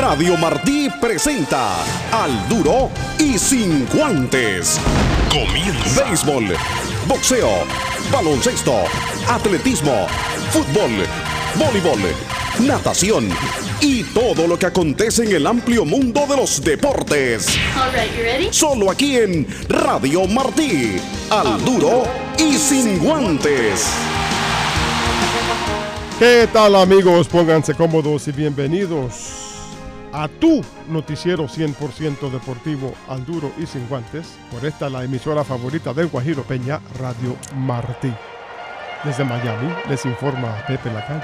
Radio Martí presenta Al Duro y Sin Guantes. Comienza. Béisbol, boxeo, baloncesto, atletismo, fútbol, voleibol, natación y todo lo que acontece en el amplio mundo de los deportes. All right, you ready? Solo aquí en Radio Martí. Al Duro y Sin Guantes. ¿Qué tal, amigos? Pónganse cómodos y bienvenidos a tu noticiero 100% deportivo Al Duro y Sin Guantes. Por esta la emisora favorita del Guajiro Peña, Radio Martí. Desde Miami les informa Pepe Lacalle.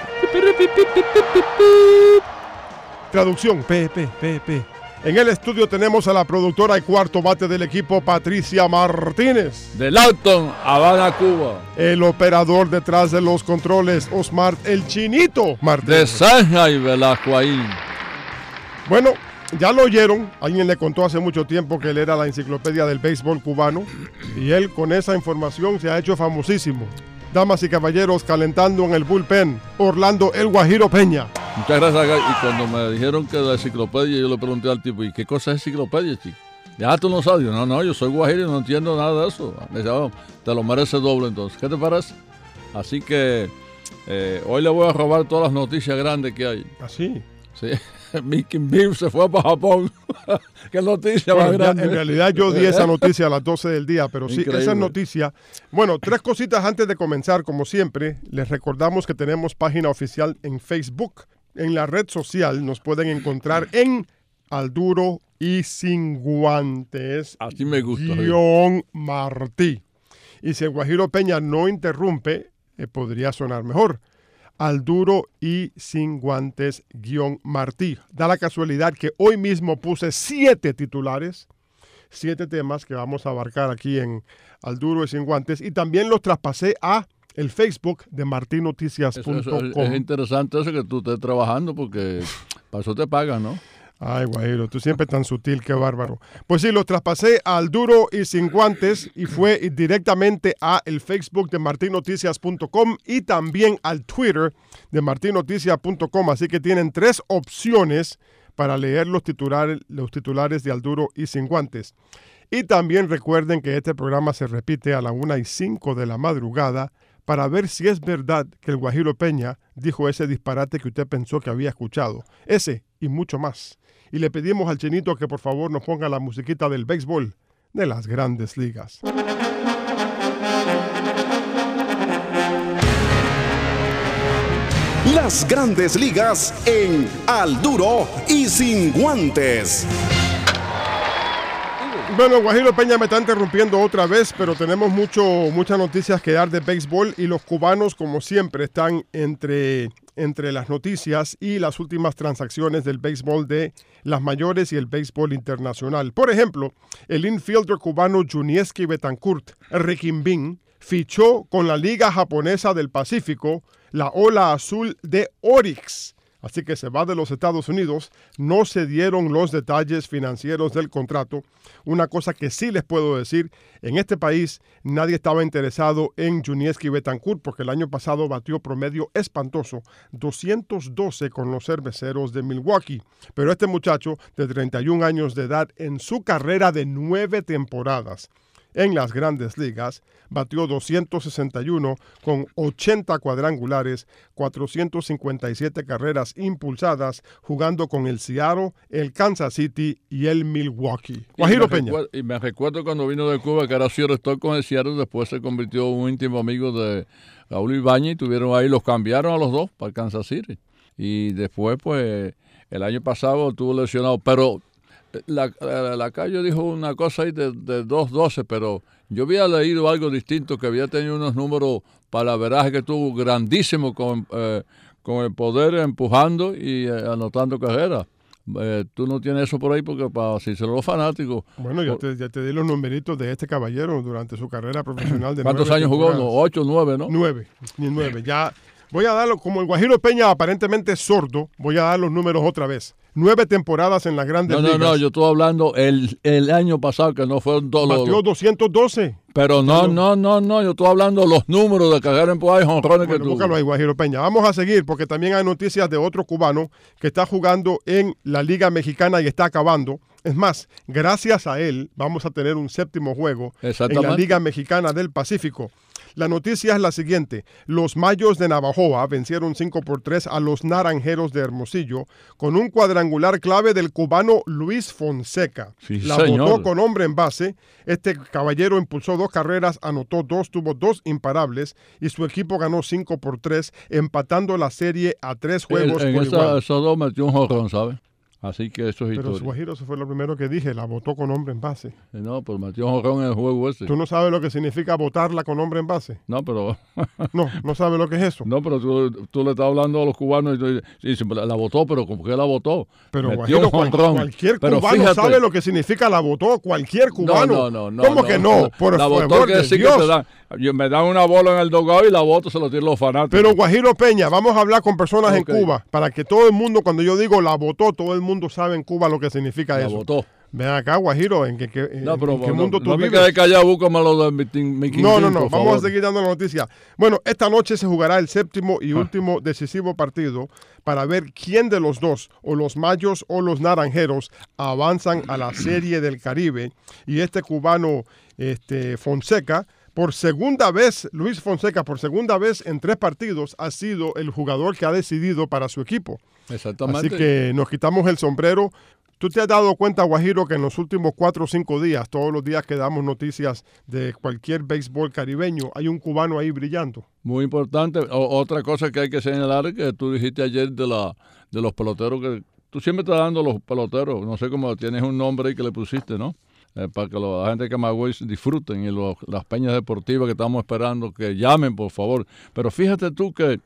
Traducción, Pepe. En el estudio tenemos a la productora y cuarto bate del equipo, Patricia Martínez. De Lawton, Habana, Cuba. El operador detrás de los controles, Osmar el Chinito Martínez. De Shanghai, Velasco ahí. Bueno, ya lo oyeron. Alguien le contó hace mucho tiempo que él era la enciclopedia del béisbol cubano. Y él con esa información se ha hecho famosísimo. Damas y caballeros, calentando en el bullpen, Orlando el Guajiro Peña. Muchas gracias. Y cuando me dijeron que la enciclopedia, yo le pregunté al tipo, ¿y qué cosa es enciclopedia, chico? Ya tú no sabes. No, yo soy guajiro y no entiendo nada de eso. Me dice, oh, te lo merece doble entonces. ¿Qué te parece? Así que hoy le voy a robar todas las noticias grandes que hay. ¿Así? Sí. Mickey Beam se fue para Japón. Qué noticia más grande. En realidad yo di esa noticia a las 12 del día, pero sí, increíble. Esa noticia. Bueno, tres cositas antes de comenzar, como siempre. Les recordamos que tenemos página oficial en Facebook. En la red social nos pueden encontrar en Al Duro y Sin Guantes. Así me gusta. Martí. Y si el Guajiro Peña no interrumpe, podría sonar mejor. Al Duro y Sin Guantes Martí. Da la casualidad que hoy mismo puse 7 titulares, 7 temas que vamos a abarcar aquí en Al Duro y Sin Guantes, y también los traspasé a el Facebook de martinoticias.com. Es interesante eso que tú estés trabajando porque para eso te pagan, ¿no? Ay, Guajiro, tú siempre tan sutil, qué bárbaro. Pues sí, los traspasé a Al Duro y Sin Guantes y fue directamente a el Facebook de martinoticias.com y también al Twitter de martinoticias.com. Así que tienen 3 opciones para leer los titulares de Al Duro y Sin Guantes. Y también recuerden que este programa se repite a las 1:05 de la madrugada para ver si es verdad que el Guajiro Peña dijo ese disparate que usted pensó que había escuchado. Ese y mucho más. Y le pedimos al Chinito que por favor nos ponga la musiquita del béisbol de las Grandes Ligas. Las Grandes Ligas en Al Duro y Sin Guantes. Bueno, Guajiro Peña me está interrumpiendo otra vez, pero tenemos muchas noticias que dar de béisbol y los cubanos, como siempre, están entre las noticias y las últimas transacciones del béisbol de las mayores y el béisbol internacional. Por ejemplo, el infielder cubano Junieski Betancourt, Riquimbín, fichó con la Liga Japonesa del Pacífico, la Ola Azul de Orix. Así que se va de los Estados Unidos. No se dieron los detalles financieros del contrato. Una cosa que sí les puedo decir, en este país nadie estaba interesado en Junieski Betancourt porque el año pasado batió promedio espantoso, 212 con los Cerveceros de Milwaukee. Pero este muchacho de 31 años de edad, en su carrera de 9 temporadas en las Grandes Ligas, batió 261 con 80 cuadrangulares, 457 carreras impulsadas, jugando con el Seattle, el Kansas City y el Milwaukee. Guajiro Peña. Y me recuerdo cuando vino de Cuba, que era shortstop con el Seattle, después se convirtió en un íntimo amigo de Raúl Ibáñez, y tuvieron ahí, los cambiaron a los dos para Kansas City. Y después, pues, el año pasado estuvo lesionado, pero la Cayo dijo una cosa ahí de 2-12, pero yo había leído algo distinto, que había tenido unos números para la veraje que tuvo grandísimo con el poder empujando y anotando carreras. Tú no tienes eso por ahí porque para si se los fanáticos. Bueno, ya te di los numeritos de este caballero durante su carrera profesional de ¿Cuántos años jugó? 8, 9, ¿no? 9. Ya voy a darlo, como el Guajiro Peña aparentemente es sordo, voy a dar los números otra vez. 9 temporadas en las Grandes Ligas. No, yo estoy hablando el año pasado, que no fueron todos los... Batió 212. Pero no, yo estoy hablando de los números de carrera empujada y jonrones que tuvo. Búscalo ahí, Guajiro Peña. Vamos a seguir porque también hay noticias de otro cubano que está jugando en la Liga Mexicana y está acabando. Es más, gracias a él vamos a tener un séptimo juego en la Liga Mexicana del Pacífico. La noticia es la siguiente. Los Mayos de Navajoa vencieron 5-3 a los Naranjeros de Hermosillo con un cuadrangular clave del cubano Luis Fonseca. Sí, la señor. botó con hombre en base. Este caballero impulsó 2 carreras, anotó 2, tuvo 2 imparables y su equipo ganó 5-3, empatando la serie a 3 juegos por igual. Esos dos metió un jonrón, ¿sabes? Así que eso es Pero historia. Guajiro, eso fue lo primero que dije, la botó con hombre en base. No, pues metió un jonrón en el juego ese. ¿Tú no sabes lo que significa botarla con hombre en base? No, pero... No sabes lo que es eso. No, pero tú le estás hablando a los cubanos y tú dices, sí, la votó, pero ¿por qué la votó? Pero metió Guajiro, un jonrón. cualquier Pero cubano fíjate, sabe lo que significa la votó, cualquier cubano. No. ¿Cómo que no? Por la votó favor quiere de decir Dios. que me dan una bola en el dogado y la voto se lo tiran los fanáticos. Pero Guajiro Peña, vamos a hablar con personas Ok. en Cuba para que todo el mundo, cuando yo digo la votó, todo el mundo sabe en Cuba lo que significa la eso. votó. Ven acá, Guajiro, ¿en qué mundo tú no me vives? quedé callado, búscame lo de Mickey No, Mouse, por vamos favor. a seguir dando la noticia. Bueno, esta noche se jugará el séptimo y último decisivo partido para ver quién de los dos, o los Mayos o los Naranjeros, avanzan a la Serie del Caribe. Y este cubano, Fonseca, por segunda vez, Luis Fonseca, por segunda vez en 3 partidos, ha sido el jugador que ha decidido para su equipo. Exactamente. Así que nos quitamos el sombrero. ¿Tú te has dado cuenta, Guajiro, que en los últimos 4 o 5 días, todos los días que damos noticias de cualquier béisbol caribeño, hay un cubano ahí brillando? Muy importante. Otra cosa que hay que señalar es que tú dijiste ayer de los peloteros que tú siempre estás dando los peloteros. No sé cómo tienes un nombre ahí que le pusiste, ¿no? Para que la gente de Camagüey disfruten y las peñas deportivas que estamos esperando que llamen, por favor. Pero fíjate tú que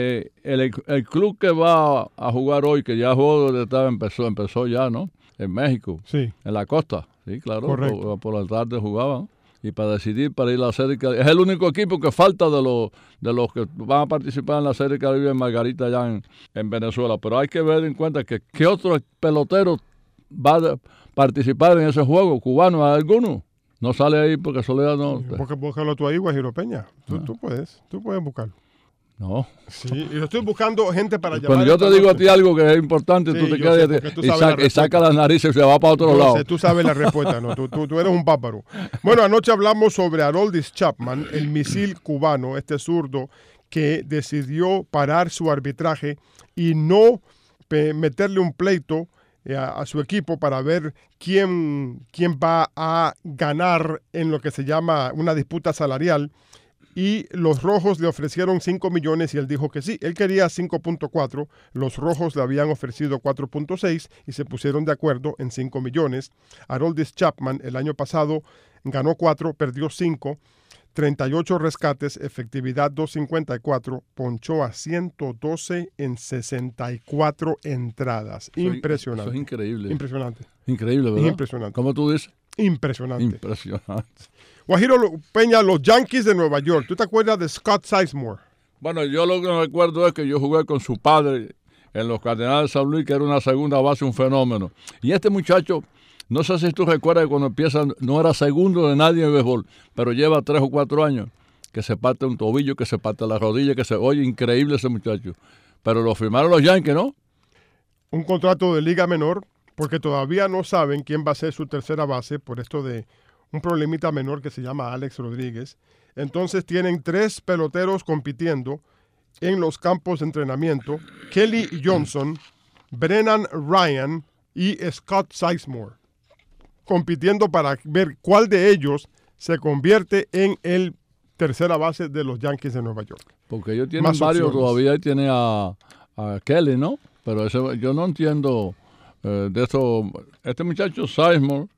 el club que va a jugar hoy, que ya jugó desde empezó ya, ¿no? En México, Sí. en la costa, sí, claro, Correcto. por la tarde jugaban. Y para decidir, para ir a la Serie Caribe. Es el único equipo que falta de los que van a participar en la Serie Caribe en Margarita allá en Venezuela. Pero hay que ver en cuenta que ¿qué otro pelotero va a participar en ese juego? ¿Cubano? ¿Hay alguno? No sale ahí porque Soledad no... Búscalo tú ahí, Guajiro Peña. Tú puedes buscarlo. No. Sí, y yo estoy buscando gente para llamar. Cuando yo te digo a ti algo que es importante, Sí, tú te yo sé, quedas porque tú sabes la y respuesta. saca las narices y se va para otro Yo lado. sé, tú sabes la respuesta, ¿no? Tú eres un bárbaro. Bueno, anoche hablamos sobre Aroldis Chapman, el misil cubano, este zurdo, que decidió parar su arbitraje y no meterle un pleito a su equipo para ver quién va a ganar en lo que se llama una disputa salarial. Y los rojos le ofrecieron 5 millones y él dijo que sí. Él quería 5.4, los rojos le habían ofrecido 4.6 y se pusieron de acuerdo en 5 millones. Aroldis Chapman el año pasado ganó 4, perdió 5, 38 rescates, efectividad 2.54, ponchó a 112 en 64 entradas. Impresionante. Eso es increíble. Impresionante. Increíble, ¿verdad? Impresionante. ¿Cómo tú dices? Impresionante. Impresionante. Guajiro Peña, los Yankees de Nueva York. ¿Tú te acuerdas de Scott Sizemore? Bueno, yo lo que me recuerdo es que yo jugué con su padre en los Cardenales de San Luis, que era una segunda base, un fenómeno. Y este muchacho, no sé si tú recuerdas que cuando empieza, no era segundo de nadie en béisbol, pero lleva 3 o 4 años, que se parte un tobillo, que se parte la rodilla, oye, increíble ese muchacho. Pero lo firmaron los Yankees, ¿no? Un contrato de liga menor, porque todavía no saben quién va a ser su tercera base por esto de un problemita menor que se llama Alex Rodríguez. Entonces tienen 3 peloteros compitiendo en los campos de entrenamiento: Kelly Johnson, Brennan Ryan y Scott Sizemore, compitiendo para ver cuál de ellos se convierte en el tercera base de los Yankees de Nueva York. Porque ellos tienen Más varios opciones. todavía, y tiene a Kelly, ¿no? Pero eso, yo no entiendo de eso. Este muchacho Sizemore,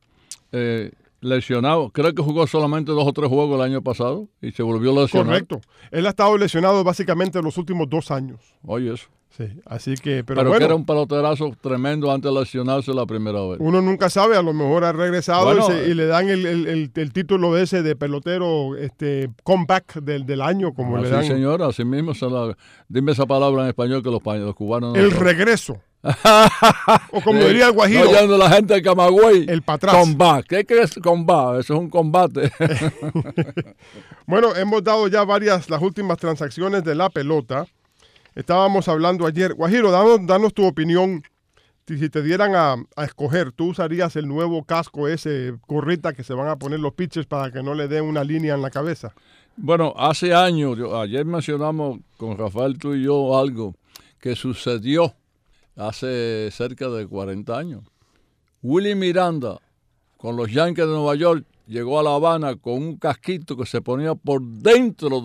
lesionado, creo que jugó solamente 2 o 3 juegos el año pasado y se volvió a lesionar. Correcto. Él ha estado lesionado básicamente los últimos 2 años. Oye, eso. Sí, así que, pero bueno, que era un peloterazo tremendo antes de lesionarse la primera vez. Uno nunca sabe, a lo mejor ha regresado Bueno, y le dan el título de ese de pelotero comeback del año, como le dan. Sí, señor, así mismo. Dime esa palabra en español que los cubanos no El saben. regreso. O como diría el Guajiro. No oyendo la gente de Camagüey. El para atrás. Comeback. ¿Qué es comeback? Eso es un combate. Bueno, hemos dado ya las últimas transacciones de la pelota. Estábamos hablando ayer. Guajiro, danos tu opinión. Si te dieran a escoger, ¿tú usarías el nuevo casco ese, gorrita que se van a poner los pitchers para que no le den una línea en la cabeza? Bueno, hace años, ayer mencionamos con Rafael, tú y yo, algo que sucedió hace cerca de 40 años. Willie Miranda, con los Yankees de Nueva York, llegó a La Habana con un casquito que se ponía por dentro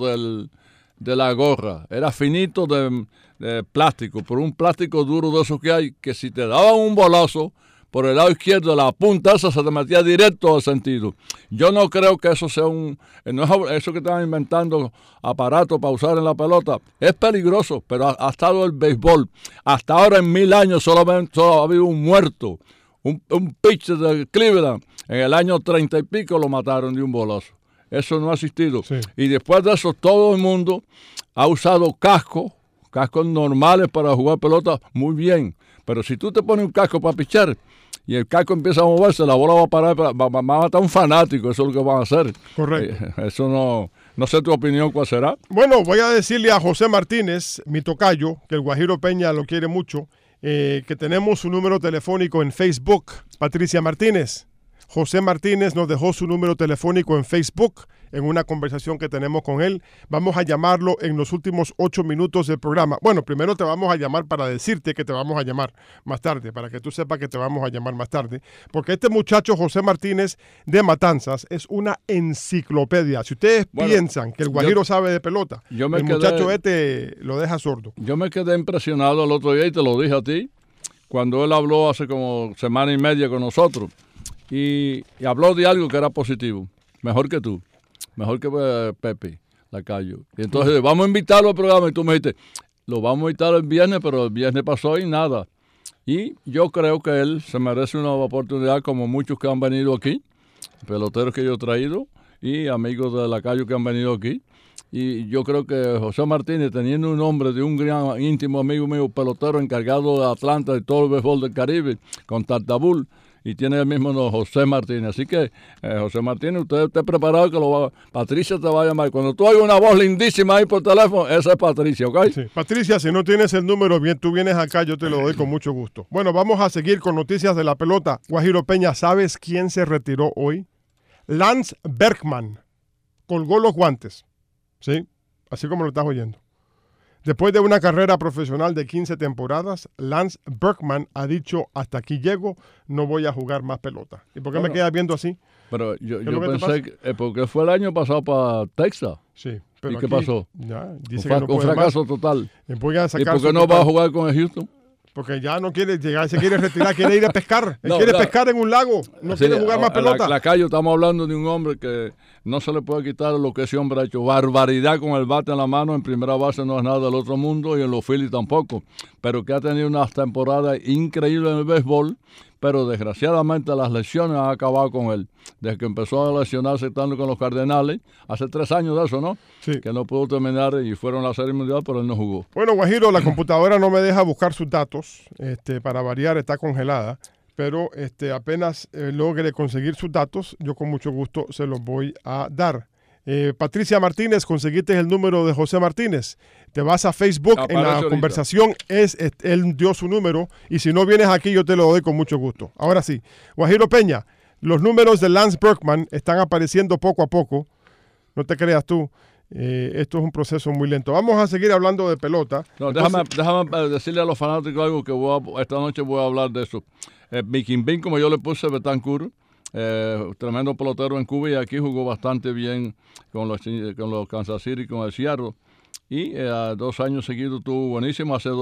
de la gorra. Era finito de plástico, pero un plástico duro de esos que hay, que si te daban un bolazo por el lado izquierdo, la punta esa se te metía directo al sentido. Yo no creo que eso sea no es eso que están inventando aparatos para usar en la pelota. Es peligroso, pero ha estado el béisbol. Hasta ahora en 1000 años solo ha habido un muerto. Un pitcher de Cleveland, en el año 30 y pico lo mataron de un bolazo. Eso no ha existido. Sí. Y después de eso todo el mundo ha usado cascos normales para jugar pelota muy bien. Pero si tú te pones un casco para pichar y el casco empieza a moverse, la bola va a parar, va a matar a un fanático, eso es lo que van a hacer. Correcto. Eso no sé tu opinión cuál será. Bueno, voy a decirle a José Martínez, mi tocayo, que el Guajiro Peña lo quiere mucho, que tenemos su número telefónico en Facebook. Patricia Martínez. José Martínez nos dejó su número telefónico en Facebook en una conversación que tenemos con él. Vamos a llamarlo en los últimos 8 minutos del programa. Bueno, primero te vamos a llamar para decirte que te vamos a llamar más tarde, para que tú sepas que te vamos a llamar más tarde, porque este muchacho José Martínez de Matanzas es una enciclopedia. Si ustedes piensan que el Guajiro sabe de pelota, muchacho lo deja sordo. Yo me quedé impresionado el otro día y te lo dije a ti, cuando él habló hace como semana y media con nosotros. Y habló de algo que era positivo, mejor que tú, mejor que Pepe Lacayo. Y entonces vamos a invitarlo al programa y tú me dijiste, lo vamos a invitar el viernes, pero el viernes pasó y nada. Y yo creo que él se merece una oportunidad como muchos que han venido aquí, peloteros que yo he traído y amigos de Lacayo que han venido aquí. Y yo creo que José Martínez, teniendo un nombre de un gran íntimo amigo mío, pelotero encargado de Atlanta y todo el béisbol del Caribe, con Tartabull, y tiene el mismo nombre, José Martínez. Así que, José Martínez, usted esté preparado que Patricia te va a llamar. Cuando tú oigas una voz lindísima ahí por teléfono, esa es Patricia, ¿ok? Sí. Patricia, si no tienes el número, bien, tú vienes acá, yo te lo doy con mucho gusto. Bueno, vamos a seguir con noticias de la pelota. Guajiro Peña, ¿sabes quién se retiró hoy? Lance Berkman. Colgó los guantes. ¿Sí? Así como lo estás oyendo. Después de una carrera profesional de 15 temporadas, Lance Berkman ha dicho, hasta aquí llego, no voy a jugar más pelota. ¿Y por qué me quedas viendo así? Pero yo pensé que porque fue el año pasado para Texas. Sí. Pero ¿y qué pasó? Ya, dice que no con fracaso más. Total. ¿Y por qué no va a jugar con el Houston? Porque ya no quiere llegar, se quiere retirar, quiere ir a pescar. Él quiere pescar en un lago, no quiere jugar más pelota. Lacayo, estamos hablando de un hombre que no se le puede quitar lo que ese hombre ha hecho. Barbaridad con el bate en la mano, en primera base no es nada del otro mundo y en los Phillies tampoco. Pero que ha tenido unas temporadas increíbles en el béisbol, pero desgraciadamente las lesiones han acabado con él. Desde que empezó a lesionarse estando con los Cardenales, hace 3 años de eso, ¿no? Sí. Que no pudo terminar y fueron a la Serie Mundial, pero él no jugó. Bueno, Guajiro, la computadora no me deja buscar sus datos. Para variar, está congelada. Pero apenas logre conseguir sus datos, yo con mucho gusto se los voy a dar. Patricia Martínez, conseguiste el número de José Martínez. Te vas a Facebook, en la ahorita. Conversación, él dio su número, y si no vienes aquí yo te lo doy con mucho gusto. Ahora sí, Guajiro Peña, los números de Lance Berkman están apareciendo poco a poco, no te creas tú, esto es un proceso muy lento. Vamos a seguir hablando de pelota. No, déjame decirle a los fanáticos algo que esta noche voy a hablar de eso. Biquimbín, como yo le puse, Betancourt, tremendo pelotero en Cuba y aquí jugó bastante bien con los Kansas City y con el Seattle. Y 2 años seguidos estuvo buenísimo. Hace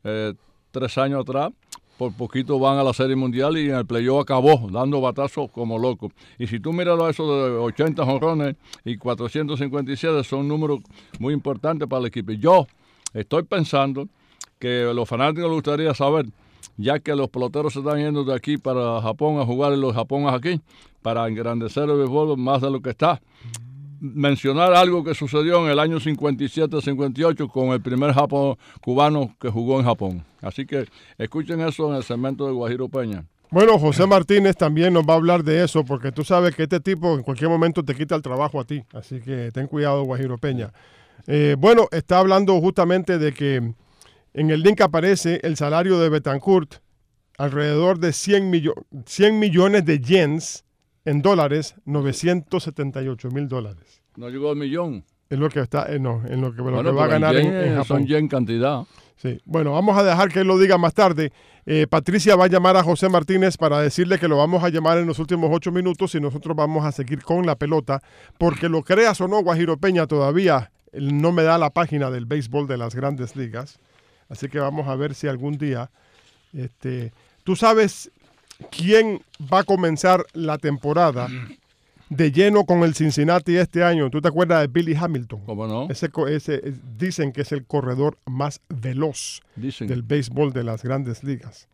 3 años atrás, por poquito van a la Serie Mundial y en el playoff acabó dando batazos como loco. Y si tú miras eso de 80 jonrones y 457, son números muy importantes para el equipo. Y yo estoy pensando que los fanáticos les gustaría saber, ya que los peloteros se están yendo de aquí para Japón a jugar en los Japón aquí, para engrandecer el béisbol más de lo que está. Mencionar algo que sucedió en el año 57-58 con el primer cubano que jugó en Japón. Así que escuchen eso en el segmento de Guajiro Peña. Bueno, José Martínez también nos va a hablar de eso, porque tú sabes que este tipo en cualquier momento te quita el trabajo a ti. Así que ten cuidado, Guajiro Peña. Bueno, está hablando justamente de que en el link aparece el salario de Betancourt, alrededor de 100 millones de yens en dólares, $978,000. No llegó al millón. Es lo que está, en lo que Bueno, va a ganar en Japón. Son yen cantidad. Sí. Bueno, vamos a dejar que él lo diga más tarde. Patricia va a llamar a José Martínez para decirle que lo vamos a llamar en los últimos 8 minutos y nosotros vamos a seguir con la pelota, porque lo creas o no, Guajiro Peña, todavía no me da la página del béisbol de las Grandes Ligas. Así que vamos a ver si algún día, tú sabes quién va a comenzar la temporada de lleno con el Cincinnati este año. ¿Tú te acuerdas de Billy Hamilton? ¿Cómo no? Dicen que es el corredor más veloz del béisbol de las Grandes Ligas.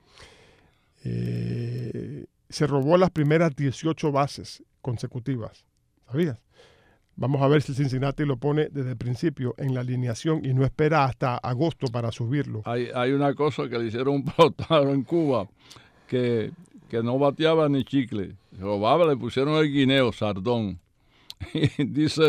Se robó las primeras 18 bases consecutivas. ¿Sabías? Vamos a ver si Cincinnati lo pone desde el principio en la alineación y no espera hasta agosto para subirlo. Hay una cosa que le hicieron un pelotero en Cuba que no bateaba ni chicle. Robaba, le pusieron el guineo, Sardón. Y dice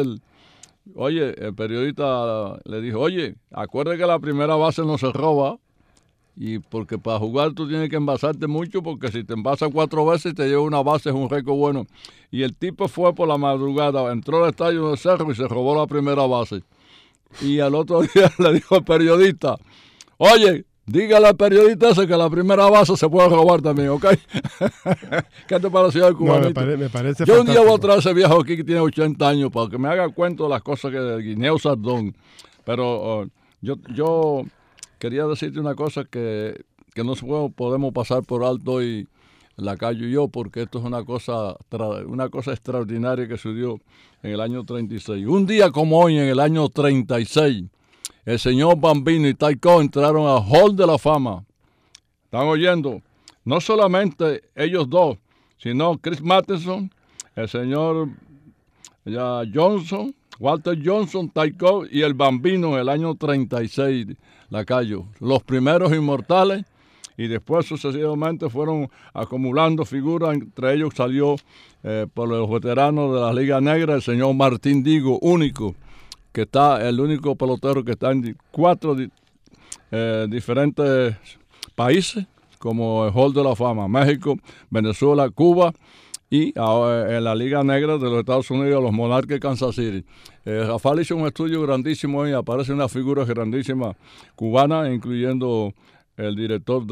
el periodista le dijo, oye, acuérdate que la primera base no se roba, y porque para jugar tú tienes que envasarte mucho, porque si te envasas 4 veces y te lleva una base es un récord bueno. Y el tipo fue por la madrugada, entró al estadio de Cerro y se robó la primera base. Y al otro día le dijo al periodista, oye, dígale al periodista ese que la primera base se puede robar también, ¿ok? ¿Qué te pareció el cubanito? No, me parece Yo fantástico. un día voy a traer a ese viejo aquí que tiene 80 años para que me haga cuento de las cosas que del guineo Sardón. Pero yo quería decirte una cosa que no podemos pasar por alto hoy, Lacayo y yo, porque esto es una cosa extraordinaria que sucedió en el año 36. Un día como hoy, en el año 36, el señor Bambino y Ty Cobb entraron al Hall de la Fama. ¿Están oyendo? No solamente ellos dos, sino Chris Matheson, el señor Johnson, Walter Johnson, Ty Cobb y el Bambino en el año 36, Lacayo. Los primeros inmortales, y después sucesivamente fueron acumulando figuras. Entre ellos salió por los veteranos de la Liga Negra el señor Martín Digo, que está el único pelotero que está en 4 diferentes países, como el Hall de la Fama: México, Venezuela, Cuba y en la Liga Negra de los Estados Unidos, los Monarcas de Kansas City. Rafael hizo un estudio grandísimo y aparece una figura grandísima cubana, incluyendo el director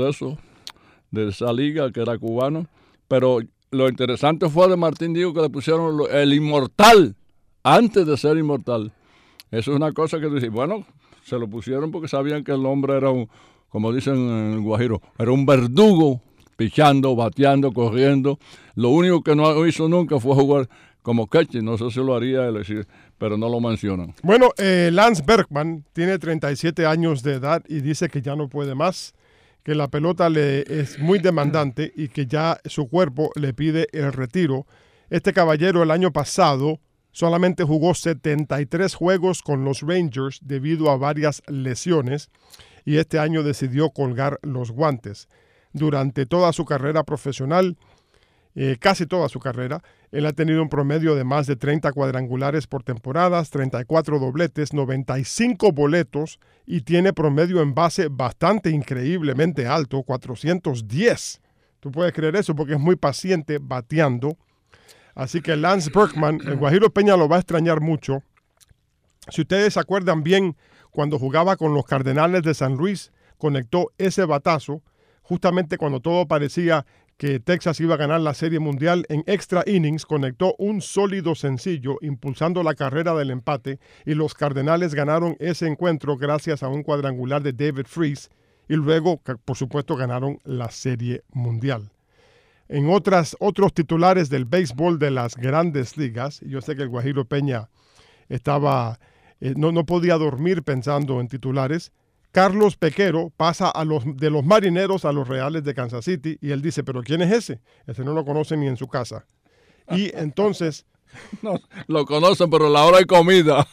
de esa liga, que era cubano. Pero lo interesante fue de Martín Digo, que le pusieron el inmortal antes de ser inmortal. Eso es una cosa que tú dices, bueno, se lo pusieron porque sabían que el hombre era como dicen en el Guajiro, era un verdugo, pichando, bateando, corriendo. Lo único que no hizo nunca fue jugar como catcher. No sé si lo haría él, pero no lo mencionan. Bueno, Lance Berkman tiene 37 años de edad y dice que ya no puede más, que la pelota le es muy demandante y que ya su cuerpo le pide el retiro. Este caballero el año pasado solamente jugó 73 juegos con los Rangers debido a varias lesiones y este año decidió colgar los guantes. Durante toda su carrera profesional, casi toda su carrera, él ha tenido un promedio de más de 30 cuadrangulares por temporadas, 34 dobletes, 95 boletos y tiene promedio en base bastante increíblemente alto, 410. Tú puedes creer eso porque es muy paciente bateando. Así que Lance Berkman, el Guajiro Peña lo va a extrañar mucho. Si ustedes se acuerdan bien, cuando jugaba con los Cardenales de San Luis, conectó ese batazo justamente cuando todo parecía que Texas iba a ganar la Serie Mundial. En extra innings conectó un sólido sencillo, impulsando la carrera del empate, y los Cardenales ganaron ese encuentro gracias a un cuadrangular de David Freese, y luego, por supuesto, ganaron la Serie Mundial. En otros titulares del béisbol de las Grandes Ligas, yo sé que el Guajiro Peña estaba no podía dormir pensando en titulares. Carlos Pequero pasa de los Marineros a los Reales de Kansas City y él dice, pero ¿quién es ese? Ese no lo conoce ni en su casa. Y entonces... No, lo conocen, pero a la hora de comida.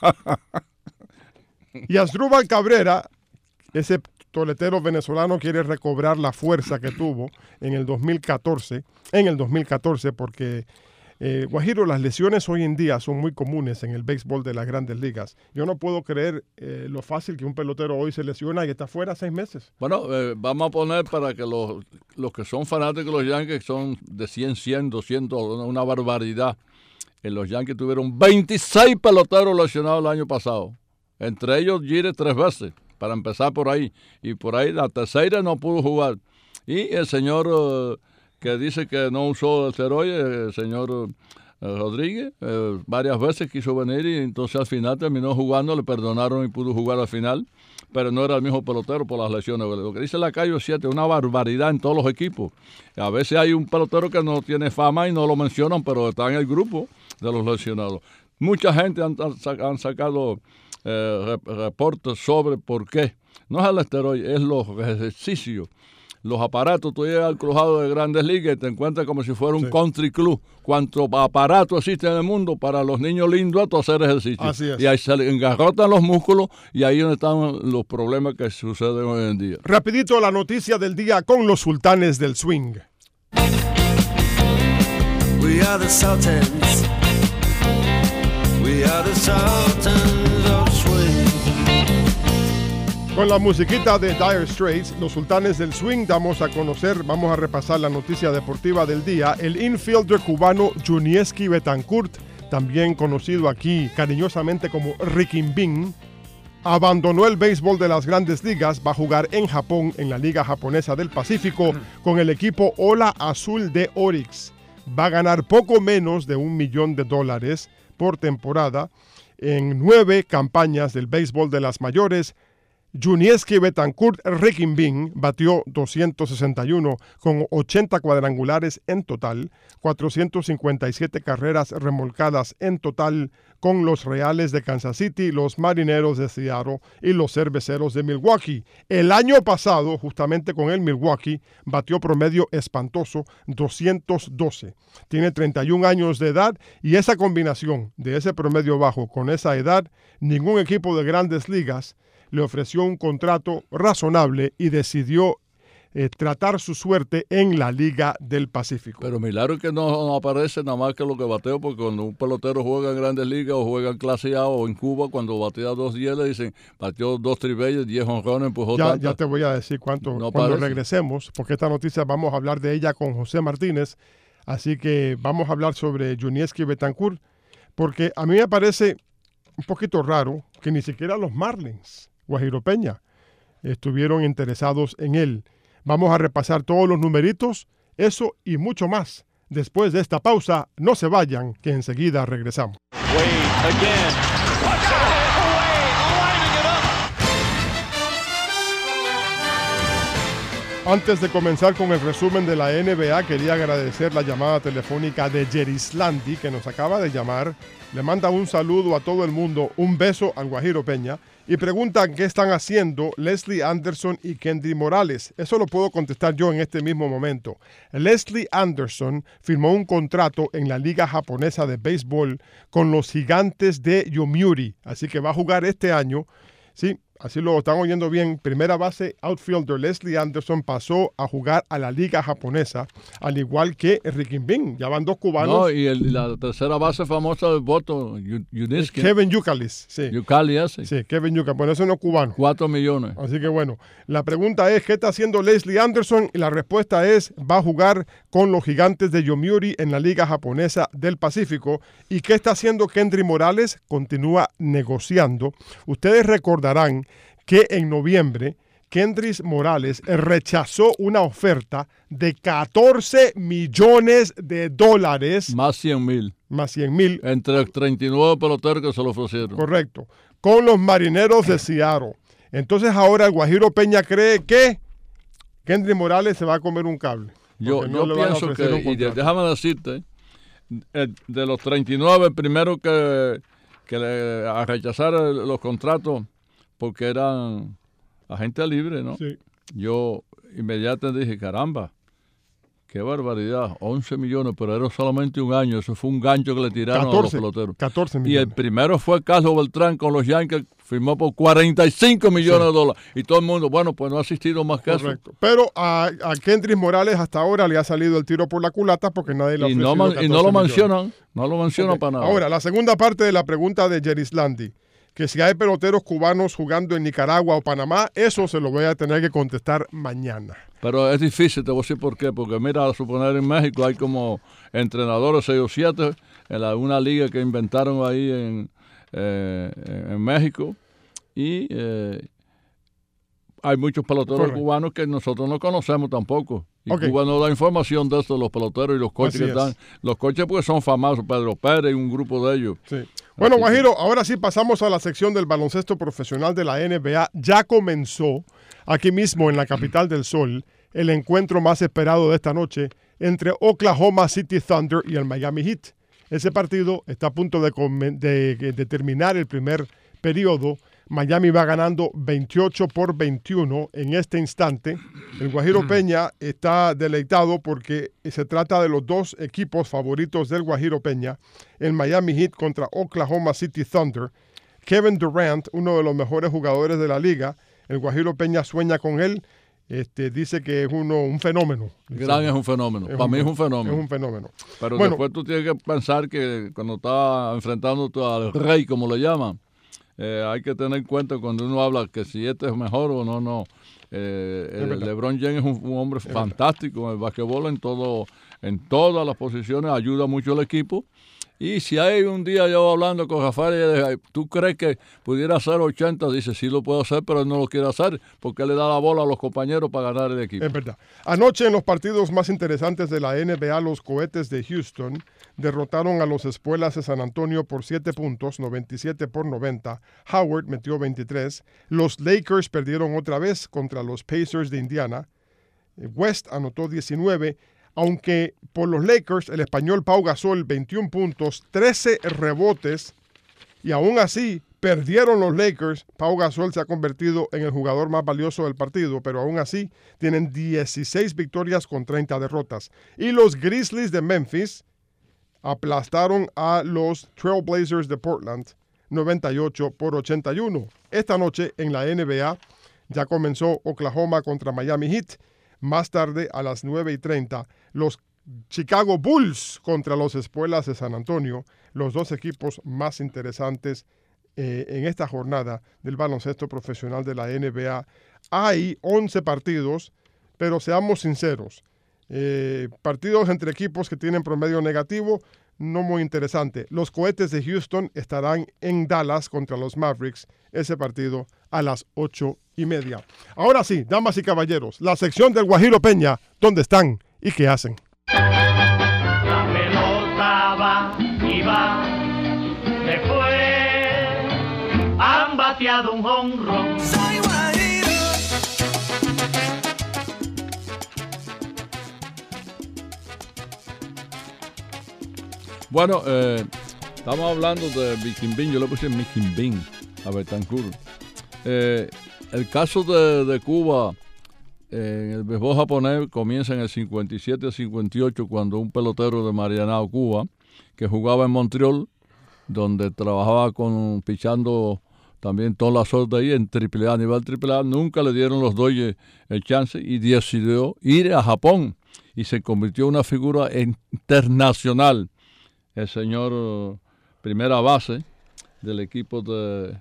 Y Asdrúbal Cabrera, ese toletero venezolano, quiere recobrar la fuerza que tuvo en el 2014, porque Guajiro, las lesiones hoy en día son muy comunes en el béisbol de las grandes ligas. Yo no puedo creer lo fácil que un pelotero hoy se lesiona y está fuera 6 meses. Bueno, vamos a poner para que los que son fanáticos de los Yankees son de 100, 200, una barbaridad. Los Yankees tuvieron 26 peloteros lesionados el año pasado. Entre ellos Jeter 3 veces, para empezar por ahí. Y por ahí la tercera no pudo jugar. Y el señor que dice que no usó esteroides, el señor Rodríguez, varias veces quiso venir y entonces al final terminó jugando, le perdonaron y pudo jugar al final, pero no era el mismo pelotero por las lesiones. Lo que dice Lacayo es cierto, es una barbaridad en todos los equipos. A veces hay un pelotero que no tiene fama y no lo mencionan, pero está en el grupo de los lesionados. Mucha gente han sacado reportes sobre por qué. No es el esteroide, es los ejercicios. Los aparatos, tú llegas al crujado de Grandes Ligas y te encuentras como si fuera un country club. Cuánto aparato existe en el mundo para los niños lindos a hacer ejercicio. Así es. Y ahí se le engarrotan los músculos y ahí es donde están los problemas que suceden hoy en día. Rapidito la noticia del día con los sultanes del swing. We are the Sultans. We are the Sultans of Swing. Con la musiquita de Dire Straits, los sultanes del swing, vamos a repasar la noticia deportiva del día. El infielder cubano Yuniesky Betancourt, también conocido aquí cariñosamente como Riquimbín, abandonó el béisbol de las grandes ligas, va a jugar en Japón, en la Liga Japonesa del Pacífico, con el equipo Ola Azul de Orix. Va a ganar poco menos de $1 millón por temporada en 9 campañas del béisbol de las mayores. Yuniesky Betancourt Riquimbín batió 261 con 80 cuadrangulares en total, 457 carreras remolcadas en total con los Reales de Kansas City, los Marineros de Seattle y los Cerveceros de Milwaukee. El año pasado, justamente con el Milwaukee, batió promedio espantoso 212. Tiene 31 años de edad y esa combinación de ese promedio bajo con esa edad, ningún equipo de grandes ligas le ofreció un contrato razonable y decidió tratar su suerte en la Liga del Pacífico. Pero milagro que no aparece nada más que lo que bateo, porque cuando un pelotero juega en Grandes Ligas o juega en Clase A o en Cuba, cuando batea 2-10 le dicen, batió 2 triples, 10 jonrones, empujó tantas. Ya te voy a decir cuánto No cuando parece. regresemos, porque esta noticia vamos a hablar de ella con José Martínez, así que vamos a hablar sobre Yuniesky Betancourt, porque a mí me parece un poquito raro que ni siquiera los Marlins, Guajiro Peña, estuvieron interesados en él. Vamos a repasar todos los numeritos, eso y mucho más. Después de esta pausa, no se vayan, que enseguida regresamos. Wade again. Watch out! Wade lining it up. Antes de comenzar con el resumen de la NBA, quería agradecer la llamada telefónica de Yerislandi, que nos acaba de llamar. Le manda un saludo a todo el mundo, un beso al Guajiro Peña, y preguntan qué están haciendo Leslie Anderson y Kendry Morales. Eso lo puedo contestar yo en este mismo momento. Leslie Anderson firmó un contrato en la Liga Japonesa de Béisbol con los Gigantes de Yomiuri, así que va a jugar este año. Sí, así lo están oyendo bien. Primera base, outfielder Leslie Anderson pasó a jugar a la Liga Japonesa, al igual que Riquimbín. Ya van 2 cubanos. No, y la tercera base famosa del voto, Yuniesky. Kevin Youkalis, sí. Yucali ese. Sí, Kevin Youkalis, por eso no es cubano. 4 millones. Así que bueno, la pregunta es, ¿qué está haciendo Leslie Anderson? Y la respuesta es, va a jugar con los Gigantes de Yomiuri en la Liga Japonesa del Pacífico. ¿Y qué está haciendo Kendry Morales? Continúa negociando. Ustedes recordarán que en noviembre Kendry Morales rechazó una oferta de $14 millones. Más 100,000. Más 100,000. Entre 39 peloteros que se lo ofrecieron. Correcto. Con los Marineros de Seattle. Entonces ahora el Guajiro Peña cree que Kendry Morales se va a comer un cable. Yo le van a pienso ofrecer un que, y contrato. déjame decirte, de los 39, el primero que le a rechazar los contratos porque eran agente libre, ¿no? Sí. Yo inmediatamente dije, caramba, qué barbaridad, 11 millones, pero era solamente un año, eso fue un gancho que le tiraron a los peloteros. 14 Y millones. el primero fue Carlos Beltrán con los Yankees, firmó por 45 millones de dólares. Y todo el mundo, bueno, pues no ha asistido más que eso. Correcto. Pero a Kendrick Morales hasta ahora le ha salido el tiro por la culata porque nadie le ha Y ofrecido no, 14 y no lo millones. mencionan, no lo mencionan Ok. para nada. Ahora, la segunda parte de la pregunta de Yerislandi, que si hay peloteros cubanos jugando en Nicaragua o Panamá, eso se lo voy a tener que contestar mañana. Pero es difícil, te voy a decir por qué. Porque mira, a suponer en México hay como entrenadores 6 o 7 en una liga que inventaron ahí en México. Y hay muchos peloteros Correcto. cubanos que nosotros no conocemos tampoco. Y Ok. Cuba no da información de esto, los peloteros y los coches Así que es. están. Los coches porque son famosos, Pedro Pérez y un grupo de ellos. Sí. Bueno, Así que- Guajiro, ahora sí pasamos a la sección del baloncesto profesional de la NBA. Ya comenzó aquí mismo en la capital del sol el encuentro más esperado de esta noche entre Oklahoma City Thunder y el Miami Heat. Ese partido está a punto de terminar el primer periodo. Miami va ganando 28-21 en este instante. El Guajiro Peña está deleitado porque se trata de los dos equipos favoritos del Guajiro Peña, el Miami Heat contra Oklahoma City Thunder. Kevin Durant, uno de los mejores jugadores de la liga, el Guajiro Peña sueña con él. Dice que es un fenómeno. Gran es un fenómeno. Para mí es un fenómeno. Es un fenómeno. Pero Bueno. después tú tienes que pensar que cuando estás enfrentándote al rey, como le llaman, hay que tener en cuenta cuando uno habla que si este es mejor o no. verdad. LeBron James es un hombre fantástico en el basquetbol, en todas las posiciones, ayuda mucho al equipo. Y si hay un día yo hablando con Rafael, ¿tú crees que pudiera hacer 80? Dice, sí lo puedo hacer, pero él no lo quiere hacer porque él le da la bola a los compañeros para ganar el equipo. Es verdad. Anoche en los partidos más interesantes de la NBA, los Cohetes de Houston derrotaron a los Espuelas de San Antonio por 7 puntos, 97-90. Howard metió 23. Los Lakers perdieron otra vez contra los Pacers de Indiana. West anotó 19. Aunque por los Lakers, el español Pau Gasol, 21 puntos, 13 rebotes, y aún así perdieron los Lakers. Pau Gasol se ha convertido en el jugador más valioso del partido, pero aún así tienen 16 victorias con 30 derrotas. Y los Grizzlies de Memphis aplastaron a los Trailblazers de Portland, 98-81. Esta noche en la NBA ya comenzó Oklahoma contra Miami Heat. Más tarde, a las 9:30, los Chicago Bulls contra los Espuelas de San Antonio, los dos equipos más interesantes en esta jornada del baloncesto profesional de la NBA. Hay 11 partidos, pero seamos sinceros, partidos entre equipos que tienen promedio negativo, no muy interesante. Los Cohetes de Houston estarán en Dallas contra los Mavericks, ese partido a las 8:30. Ahora sí, damas y caballeros, la sección del Guajiro Peña, ¿dónde están y qué hacen? La pelota va y va, después han bateado un jonrón. Soy Guajiro. Bueno, estamos hablando de Miquimbín, yo le puse Miquimbín a Betancourt. El caso de Cuba, el béisbol japonés comienza en el 57-58 cuando un pelotero de Marianao, Cuba, que jugaba en Montreal, donde trabajaba pichando también toda la suerte ahí en AAA, a nivel AAA, nunca le dieron los Dodgers el chance y decidió ir a Japón y se convirtió en una figura internacional. El señor primera base del equipo de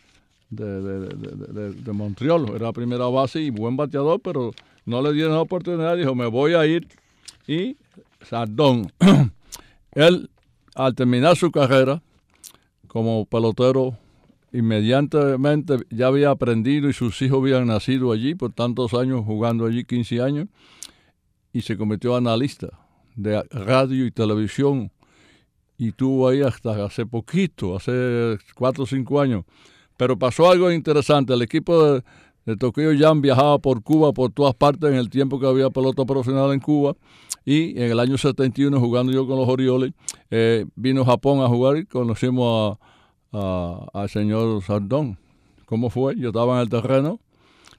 Montreal, era primera base y buen bateador, pero no le dieron la oportunidad, dijo, me voy a ir. Y Sardón, él al terminar su carrera como pelotero, inmediatamente ya había aprendido y sus hijos habían nacido allí por tantos años, jugando allí 15 años, y se convirtió en analista de radio y televisión. Y estuvo ahí hasta hace poquito, hace 4 o 5 años. Pero pasó algo interesante. El equipo de Tokyo Jam viajaba por Cuba, por todas partes, en el tiempo que había pelota profesional en Cuba. Y en el año 71, jugando yo con los Orioles, vino a Japón a jugar y conocimos al señor Sardón. ¿Cómo fue? Yo estaba en el terreno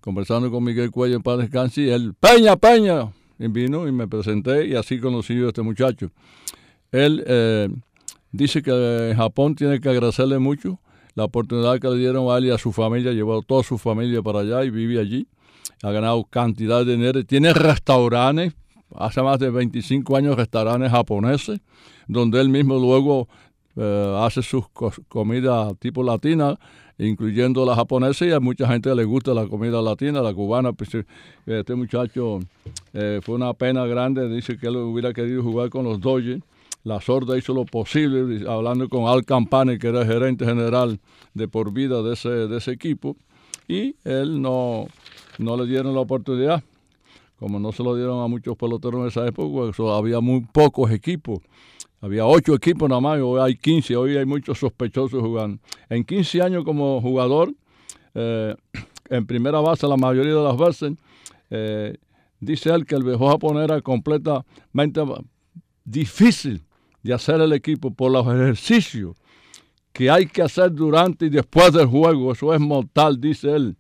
conversando con Miguel Cuello en paz descanse, y él, Peña, y vino y me presenté y así conocí yo a este muchacho. Él dice que Japón tiene que agradecerle mucho la oportunidad que le dieron a él y a su familia, llevó a toda su familia para allá y vive allí. Ha ganado cantidad de dinero, tiene restaurantes, hace más de 25 años restaurantes japoneses, donde él mismo luego hace sus comidas tipo latina, incluyendo la japonesa, y a mucha gente le gusta la comida latina, la cubana. Pues, este muchacho fue una pena grande, dice que él hubiera querido jugar con los Dodgers. La Sorda hizo lo posible, hablando con Al Campani, que era el gerente general de por vida de ese equipo, y él no le dieron la oportunidad. Como no se lo dieron a muchos peloteros en esa época, había muy pocos equipos. Había 8 equipos nada más, hoy hay 15, hoy hay muchos sospechosos jugando. En 15 años como jugador, en primera base la mayoría de las veces, dice él que el béisbol japonés era completamente difícil de hacer el equipo por los ejercicios que hay que hacer durante y después del juego. Eso es mortal, dice él.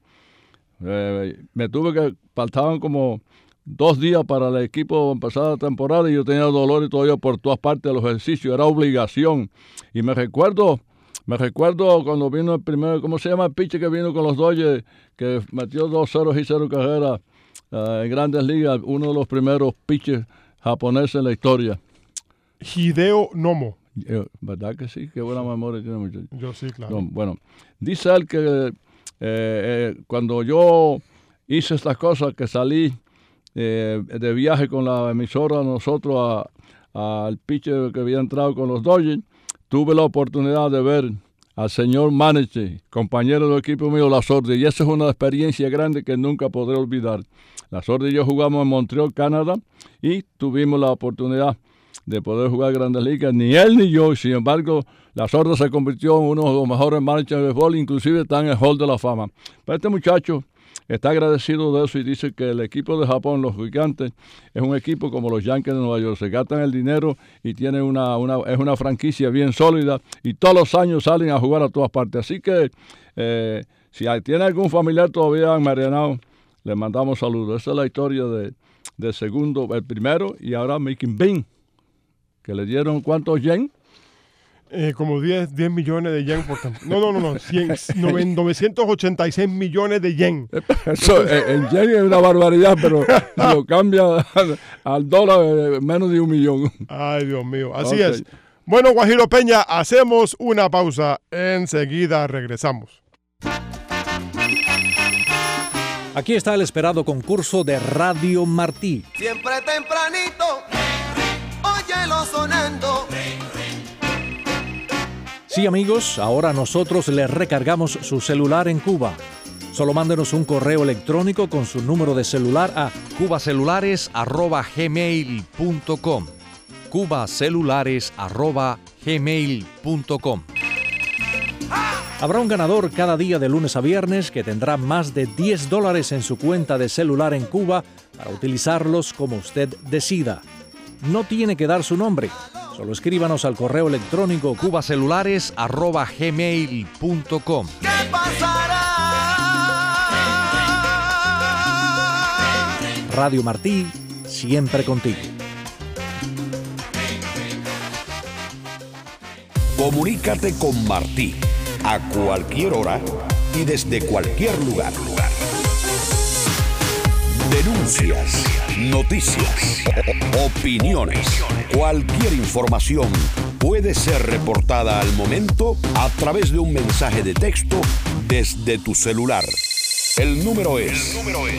Faltaban como 2 días para el equipo empezar la temporada y yo tenía dolor y todavía por todas partes de los ejercicios, era obligación. Y me recuerdo cuando vino el primero, ¿cómo se llama el pitcher que vino con los Dodgers, que metió 2-0 y 0 carreras en Grandes Ligas, uno de los primeros pitchers japoneses en la historia? Hideo Nomo. ¿Verdad que sí? Qué buena memoria tiene, muchacho. Yo sí, claro. Bueno, dice él que cuando yo hice estas cosas, que salí de viaje con la emisora, nosotros al pitcher que había entrado con los Dodgers, tuve la oportunidad de ver al señor manager, compañero del equipo mío, La Sorda, y esa es una experiencia grande que nunca podré olvidar. La Sorda y yo jugamos en Montreal, Canadá, y tuvimos la oportunidad de poder jugar Grandes Ligas, ni él ni yo. Sin embargo, La Sorda se convirtió en uno de los mejores managers de béisbol, inclusive está en el Hall de la Fama. Pero este muchacho está agradecido de eso y dice que el equipo de Japón, los Gigantes, es un equipo como los Yankees de Nueva York. Se gastan el dinero y tiene es una franquicia bien sólida y todos los años salen a jugar a todas partes. Así que si tiene algún familiar todavía en Marianao, le mandamos saludos. Esa es la historia del segundo, el primero, y ahora Making Bean, que le dieron ¿cuántos yen? Como 10 millones de yen por temporada. No. 986 millones de yen. Eso, en yen es una barbaridad, pero lo cambia al dólar menos de 1 millón. Ay, Dios mío. Así es. Bueno, Guajiro Peña, hacemos una pausa. Enseguida regresamos. Aquí está el esperado concurso de Radio Martí. Siempre tempranito, óyelo sonando. Sí, amigos, ahora nosotros les recargamos su celular en Cuba. Solo mándenos un correo electrónico con su número de celular a cubacelulares@gmail.com. cubacelulares@gmail.com. Habrá un ganador cada día de lunes a viernes que tendrá más de $10 en su cuenta de celular en Cuba para utilizarlos como usted decida. No tiene que dar su nombre. Solo escríbanos al correo electrónico cubacelulares@gmail.com. ¿Qué pasará? Radio Martí, siempre contigo. Comunícate con Martí a cualquier hora y desde cualquier lugar. Denuncias, noticias, opiniones, cualquier información puede ser reportada al momento a través de un mensaje de texto desde tu celular. El número es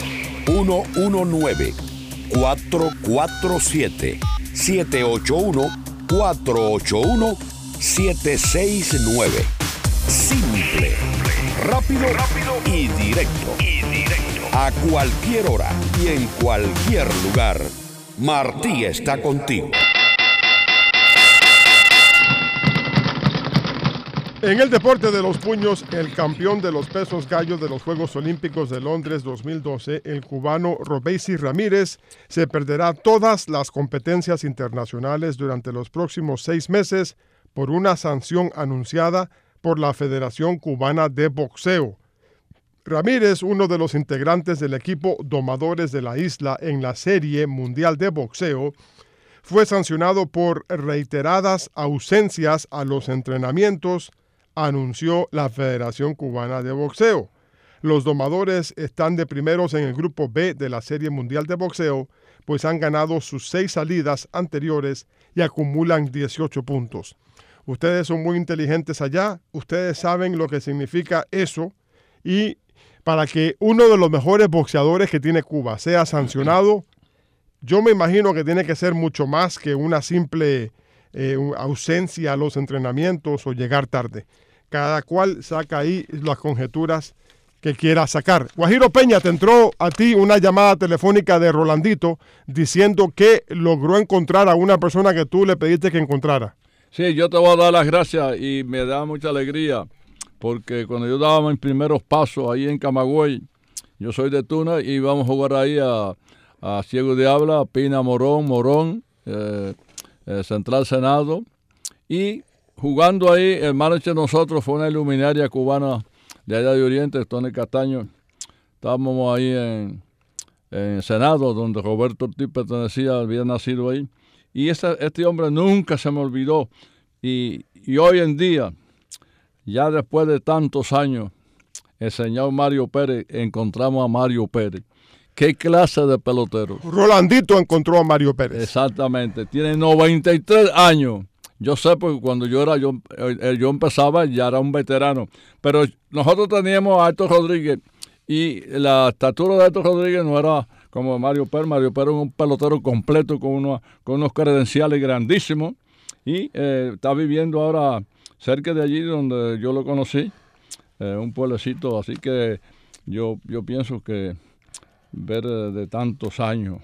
1-800-447-781-481-769. Simple, rápido y directo. A cualquier hora y en cualquier lugar, Martí está contigo. En el deporte de los puños, el campeón de los pesos gallos de los Juegos Olímpicos de Londres 2012, el cubano Robeysi Ramírez, se perderá todas las competencias internacionales durante los próximos 6 meses por una sanción anunciada por la Federación Cubana de Boxeo. Ramírez, uno de los integrantes del equipo Domadores de la Isla en la Serie Mundial de Boxeo, fue sancionado por reiteradas ausencias a los entrenamientos, anunció la Federación Cubana de Boxeo. Los Domadores están de primeros en el grupo B de la Serie Mundial de Boxeo, pues han ganado sus 6 salidas anteriores y acumulan 18 puntos. Ustedes son muy inteligentes allá, ustedes saben lo que significa eso, y para que uno de los mejores boxeadores que tiene Cuba sea sancionado, yo me imagino que tiene que ser mucho más que una simple ausencia a los entrenamientos o llegar tarde. Cada cual saca ahí las conjeturas que quiera sacar. Guajiro Peña, te entró a ti una llamada telefónica de Rolandito diciendo que logró encontrar a una persona que tú le pediste que encontrara. Sí, yo te voy a dar las gracias y me da mucha alegría porque cuando yo daba mis primeros pasos ahí en Camagüey, yo soy de Tuna y íbamos a jugar ahí a Ciego de Habla, Pina Morón, Central Senado, y jugando ahí, el manager de nosotros fue una luminaria cubana de allá de Oriente, Tony Castaño. Estábamos ahí en Senado, donde Roberto Ortiz pertenecía, había nacido ahí. Y este hombre nunca se me olvidó. Y hoy en día, ya después de tantos años, el señor Mario Pérez, encontramos a Mario Pérez. ¿Qué clase de pelotero? Rolandito encontró a Mario Pérez. Exactamente. Tiene 93 años. Yo sé, porque cuando yo empezaba, ya era un veterano. Pero nosotros teníamos a Héctor Rodríguez y la estatura de Héctor Rodríguez no era como Mario Pérez. Mario Pérez es un pelotero completo con unos credenciales grandísimos y está viviendo ahora cerca de allí donde yo lo conocí, un pueblecito. Así que yo pienso que ver de tantos años,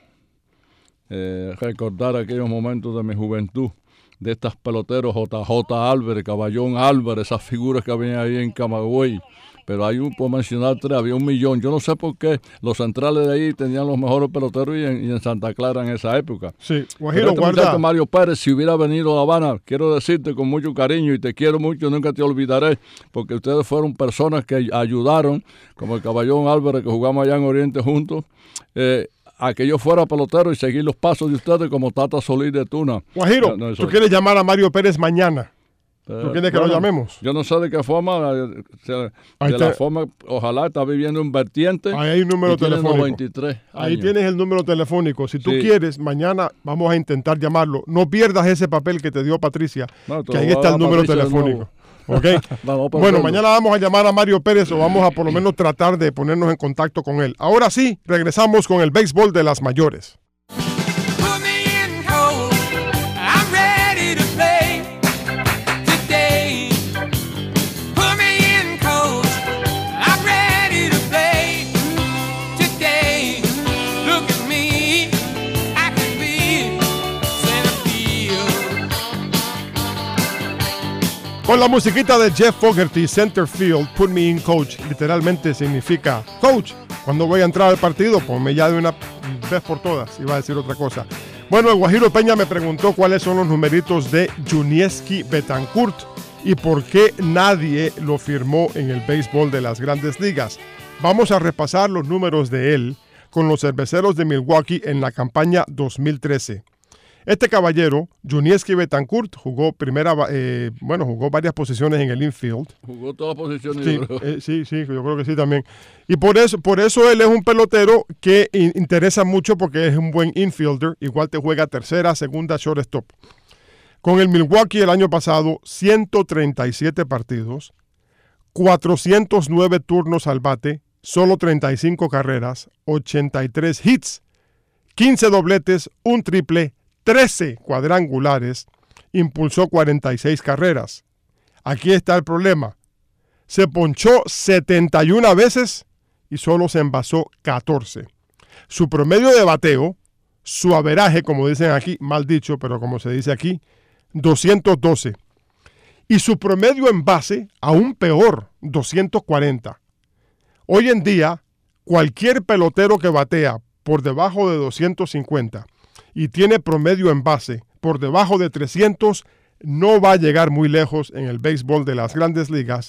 recordar aquellos momentos de mi juventud, de estos peloteros, JJ Álvarez, Caballón Álvarez, esas figuras que había ahí en Camagüey. Pero por mencionar 3, había 1 millón. Yo no sé por qué los centrales de ahí tenían los mejores peloteros y en Santa Clara en esa época. Sí, Guajiro, guarda. Mario Pérez, si hubiera venido a La Habana, quiero decirte con mucho cariño y te quiero mucho, nunca te olvidaré, porque ustedes fueron personas que ayudaron, como el Caballón Álvarez, que jugamos allá en Oriente juntos, a que yo fuera pelotero y seguir los pasos de ustedes como Tata Solís de Tuna. Guajiro, ¿tú quieres llamar a Mario Pérez mañana? ¿Tú quieres que lo llamemos? Yo no sé de qué forma, la forma, ojalá está viviendo un vertiente. Ahí hay un número telefónico. 93 ahí tienes el número telefónico. Si tú quieres, mañana vamos a intentar llamarlo. No pierdas ese papel que te dio Patricia, que ahí está el número telefónico. ¿Okay? Bueno, mañana vamos a llamar a Mario Pérez o vamos a por lo menos tratar de ponernos en contacto con él. Ahora sí, regresamos con el béisbol de las mayores. Con la musiquita de Jeff Fogerty, Center Field, Put Me in Coach, literalmente significa coach. Cuando voy a entrar al partido, ponme ya de una vez por todas, iba a decir otra cosa. Bueno, el Guajiro Peña me preguntó cuáles son los numeritos de Yuniesky Betancourt y por qué nadie lo firmó en el béisbol de las Grandes Ligas. Vamos a repasar los números de él con los Cerveceros de Milwaukee en la campaña 2013. Este caballero, Yuniesky Betancourt, jugó varias posiciones en el infield. Jugó todas posiciones. Sí, yo creo que sí también. Y por eso él es un pelotero que interesa mucho porque es un buen infielder. Igual te juega tercera, segunda, shortstop. Con el Milwaukee el año pasado, 137 partidos, 409 turnos al bate, solo 35 carreras, 83 hits, 15 dobletes, un triple, 13 cuadrangulares, impulsó 46 carreras. Aquí está el problema. Se ponchó 71 veces y solo se envasó 14. Su promedio de bateo, su averaje, como dicen aquí, mal dicho, pero como se dice aquí, 212. Y su promedio en base, aún peor, 240. Hoy en día, cualquier pelotero que batea por debajo de 250 y tiene promedio en base por debajo de 300, no va a llegar muy lejos en el béisbol de las Grandes Ligas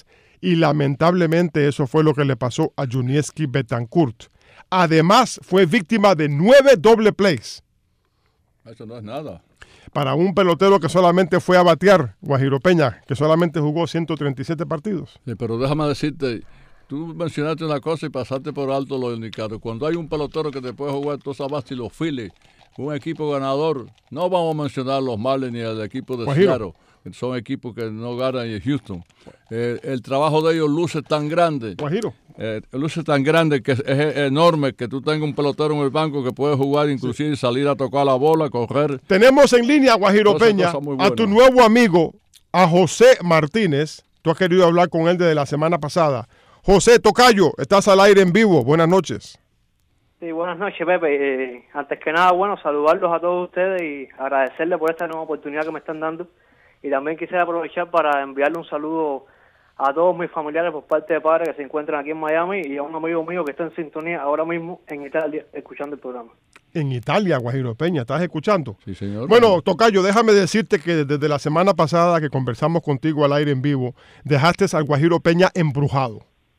Y lamentablemente eso fue lo que le pasó a Juniesky Betancourt. Además, fue víctima de 9 doble plays. Eso no es nada. Para un pelotero que solamente fue a batear, Guajiro Peña, que solamente jugó 137 partidos. Sí, pero déjame decirte, tú mencionaste una cosa y pasaste por alto lo indicado. Cuando hay un pelotero que te puede jugar todas esas bases y los Phillies, un equipo ganador, no vamos a mencionar los Marlins ni el equipo de Seattle, son equipos que no ganan, y Houston. El trabajo de ellos luce tan grande. Guajiro. Luce tan grande que es enorme que tú tengas un pelotero en el banco que puede jugar, inclusive salir a tocar la bola, correr. Tenemos en línea, Guajiro Peña, a tu nuevo amigo, a José Martínez. Tú has querido hablar con él desde la semana pasada. José Tocayo, estás al aire en vivo. Buenas noches. Sí, buenas noches, Pepe. Antes que nada, bueno, saludarlos a todos ustedes y agradecerles por esta nueva oportunidad que me están dando. Y también quisiera aprovechar para enviarle un saludo a todos mis familiares por parte de padre que se encuentran aquí en Miami y a un amigo mío que está en sintonía ahora mismo en Italia escuchando el programa. En Italia, Guajiro Peña, ¿estás escuchando? Sí, señor. Bueno, Tocayo, déjame decirte que desde la semana pasada que conversamos contigo al aire en vivo, dejaste al Guajiro Peña embrujado.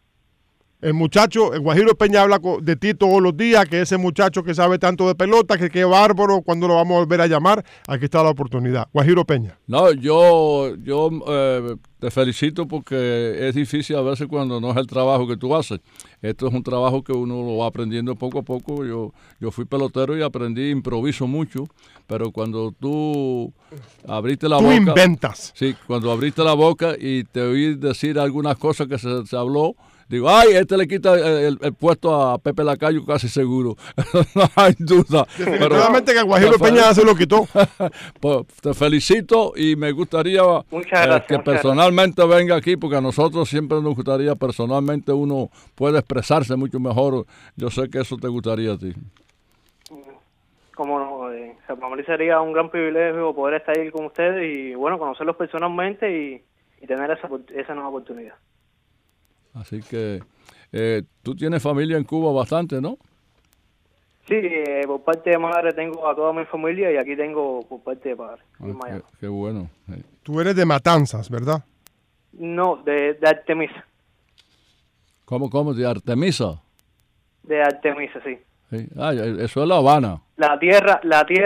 El muchacho, el Guajiro Peña habla de ti todos los días, que ese muchacho que sabe tanto de pelota, que qué bárbaro, cuando lo vamos a volver a llamar, aquí está la oportunidad. Guajiro Peña. No, yo te felicito porque es difícil a veces cuando no es el trabajo que tú haces. Esto es un trabajo que uno lo va aprendiendo poco a poco. Yo fui pelotero y aprendí, improviso mucho, pero cuando tú abriste la boca... Tú inventas. Sí, cuando abriste la boca y te oí decir algunas cosas que se habló, digo, ay, este le quita el puesto a Pepe Lacayo casi seguro. No hay duda. Definitivamente que el Guajiro Peña se lo quitó. Pues, te felicito y me gustaría que personalmente venga aquí, porque a nosotros siempre nos gustaría personalmente uno puede expresarse mucho mejor. Yo sé que eso te gustaría a ti. Como no, para mí sería un gran privilegio poder estar ahí con ustedes y, bueno, conocerlos personalmente y tener esa nueva oportunidad. Así que tú tienes familia en Cuba bastante, ¿no? Sí, por parte de madre tengo a toda mi familia y aquí tengo por parte de padre. En Miami. Qué bueno. Tú eres de Matanzas, ¿verdad? No, de Artemisa. ¿Cómo? ¿De Artemisa? De Artemisa, sí. Sí. Ah, eso es La Habana. La tierra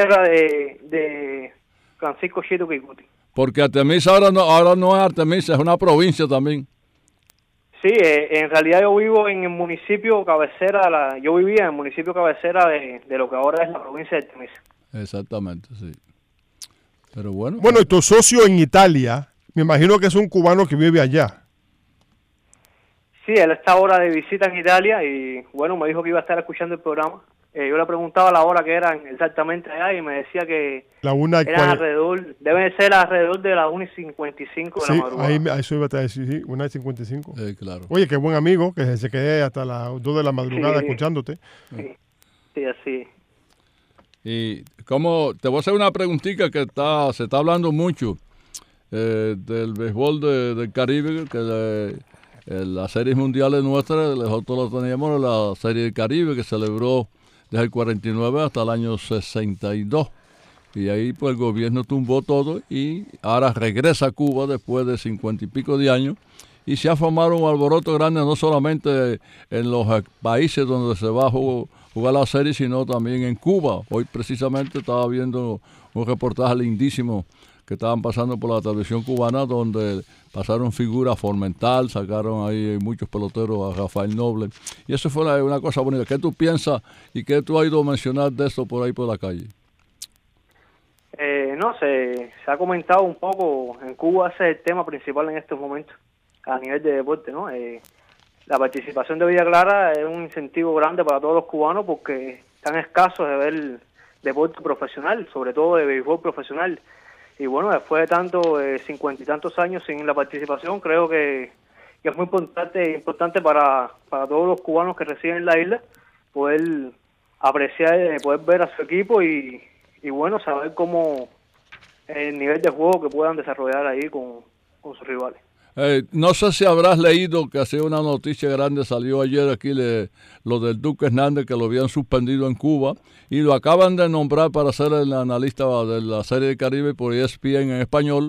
de Francisco Chito Quicuti. Porque Artemisa ahora no es Artemisa, es una provincia también. Sí, en realidad yo vivo en el municipio cabecera, yo vivía en el municipio cabecera de lo que ahora es la provincia de Artemisa. Exactamente, sí. Pero bueno. Bueno, y tu socio en Italia, me imagino que es un cubano que vive allá. Sí, él está ahora de visita en Italia y bueno, me dijo que iba a estar escuchando el programa. Yo le preguntaba la hora que eran exactamente allá y me decía que eran deben ser alrededor de las 1:55 de la madrugada. Ahí eso iba a decir, sí, 1:55. Claro. Oye, qué buen amigo, que se quede hasta las 2 de la madrugada escuchándote. Sí, así. Y como te voy a hacer una preguntita que se está hablando mucho del béisbol del Caribe, que las series mundiales nuestras, nosotros lo teníamos en la Serie del Caribe que celebró desde el 49 hasta el año 62. Y ahí pues el gobierno tumbó todo y ahora regresa a Cuba después de 50 y pico de años. Y se ha formado un alboroto grande no solamente en los países donde se va a jugar la serie, sino también en Cuba. Hoy precisamente estaba viendo un reportaje lindísimo que estaban pasando por la televisión cubana, donde pasaron figuras Formental, sacaron ahí muchos peloteros, a Rafael Noble. Y eso fue una cosa bonita. ¿Qué tú piensas y qué tú has ido a mencionar de eso por ahí por la calle? No, se ha comentado un poco, en Cuba ese es el tema principal en estos momentos, a nivel de deporte, ¿no? La participación de Villa Clara es un incentivo grande para todos los cubanos porque están escasos de ver deporte profesional, sobre todo de béisbol profesional. Y bueno, después de 50 y tantos años sin la participación, creo que es muy importante para todos los cubanos que residen en la isla poder apreciar, poder ver a su equipo y bueno, saber cómo el nivel de juego que puedan desarrollar ahí con sus rivales. No sé si habrás leído que hace una noticia grande, salió ayer aquí lo del Duque Hernández, que lo habían suspendido en Cuba y lo acaban de nombrar para ser el analista de la Serie del Caribe por ESPN en español,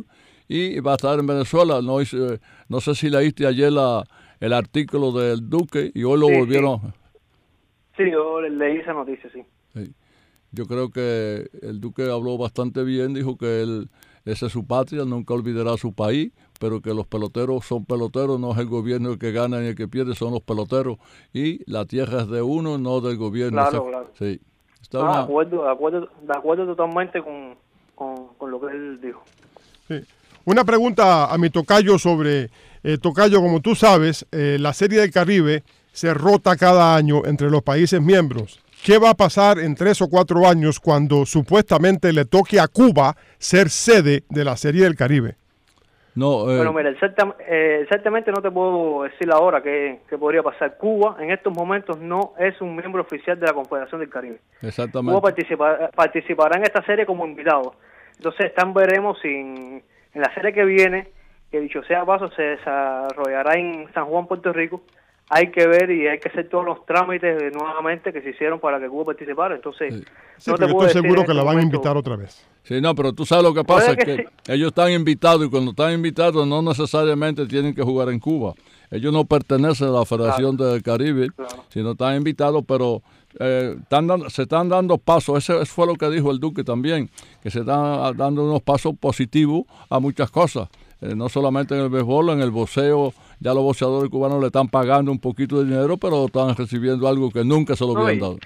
y va a estar en Venezuela. No sé si leíste ayer el artículo del Duque y hoy lo volvieron. Sí, yo leí esa noticia, sí. Yo creo que el Duque habló bastante bien, dijo que esa es su patria, nunca olvidará su país, pero que los peloteros son peloteros, no es el gobierno el que gana ni el que pierde, son los peloteros, y la tierra es de uno, no del gobierno. Claro. Sí. De acuerdo totalmente con lo que él dijo. Sí. Una pregunta a mi tocayo sobre, tocayo, como tú sabes, la Serie del Caribe se rota cada año entre los países miembros. ¿Qué va a pasar en 3 o 4 años cuando supuestamente le toque a Cuba ser sede de la Serie del Caribe? Bueno, mira, exactamente no te puedo decir ahora qué podría pasar. Cuba en estos momentos no es un miembro oficial de la Confederación del Caribe. Exactamente. Cuba participará en esta serie como invitado. Entonces veremos si en la serie que viene, que dicho sea paso, se desarrollará en San Juan, Puerto Rico. Hay que ver y hay que hacer todos los trámites nuevamente que se hicieron para que Cuba participara. Entonces, no te puedo estoy seguro que la van a invitar otra vez. Sí, no, pero tú sabes lo que pasa, es que ellos están invitados y cuando están invitados no necesariamente tienen que jugar en Cuba. Ellos no pertenecen a la Federación del Caribe, sino están invitados, pero se están dando pasos. Eso fue lo que dijo el Duque también, que se están dando unos pasos positivos a muchas cosas. No solamente en el béisbol, en el boxeo, ya los boxeadores cubanos le están pagando un poquito de dinero, pero están recibiendo algo que nunca se lo habían dado.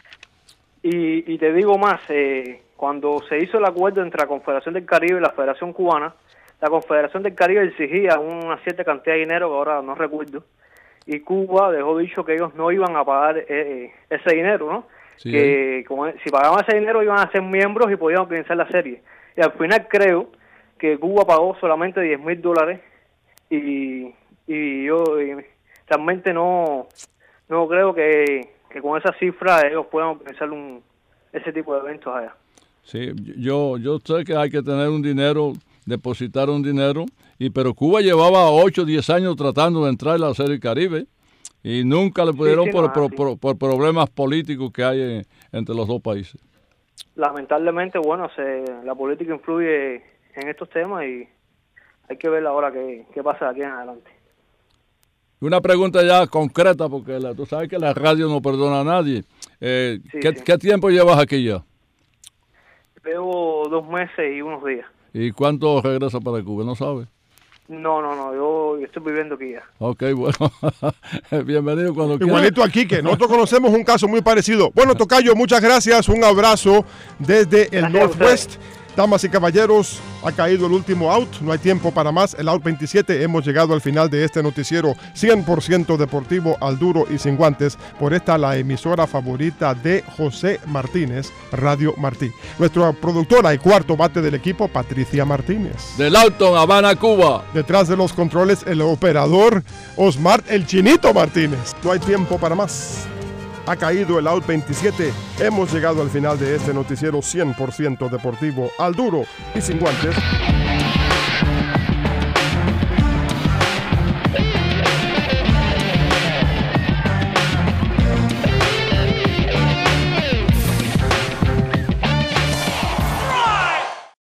Y te digo más, cuando se hizo el acuerdo entre la Confederación del Caribe y la Federación Cubana, la Confederación del Caribe exigía una cierta cantidad de dinero, que ahora no recuerdo, y Cuba dejó dicho que ellos no iban a pagar ese dinero, ¿no? Sí, que si pagaban ese dinero iban a ser miembros y podían organizar la serie. Y al final creo que Cuba pagó solamente $10,000 y yo realmente no creo que con esa cifra ellos puedan organizar ese tipo de eventos allá. Sí, yo sé que hay que tener un dinero, depositar un dinero, pero Cuba llevaba 8 o 10 años tratando de entrar en la Serie Caribe y nunca le pudieron por problemas políticos que hay entre los dos países. Lamentablemente, bueno, la política influye en estos temas y hay que ver ahora qué pasa de aquí en adelante. Una pregunta ya concreta, porque tú sabes que la radio no perdona a nadie. ¿Qué tiempo llevas aquí ya? Llevo 2 meses y unos días. ¿Y cuánto regresa para Cuba? ¿No sabes? No, yo estoy viviendo aquí ya. Ok, bueno, bienvenido cuando quieras. Igualito aquí, que nosotros conocemos un caso muy parecido. Bueno, tocayo, muchas gracias, un abrazo desde el Northwest. Damas y caballeros, ha caído el último out, no hay tiempo para más, el out 27, hemos llegado al final de este noticiero 100% deportivo al duro y sin guantes, por esta la emisora favorita de José Martínez, Radio Martí. Nuestra productora y cuarto bate del equipo, Patricia Martínez. Del Alton, Habana, Cuba. Detrás de los controles, el operador Osmar el Chinito Martínez. No hay tiempo para más. Ha caído el out 27. Hemos llegado al final de este noticiero 100% deportivo al duro y sin guantes.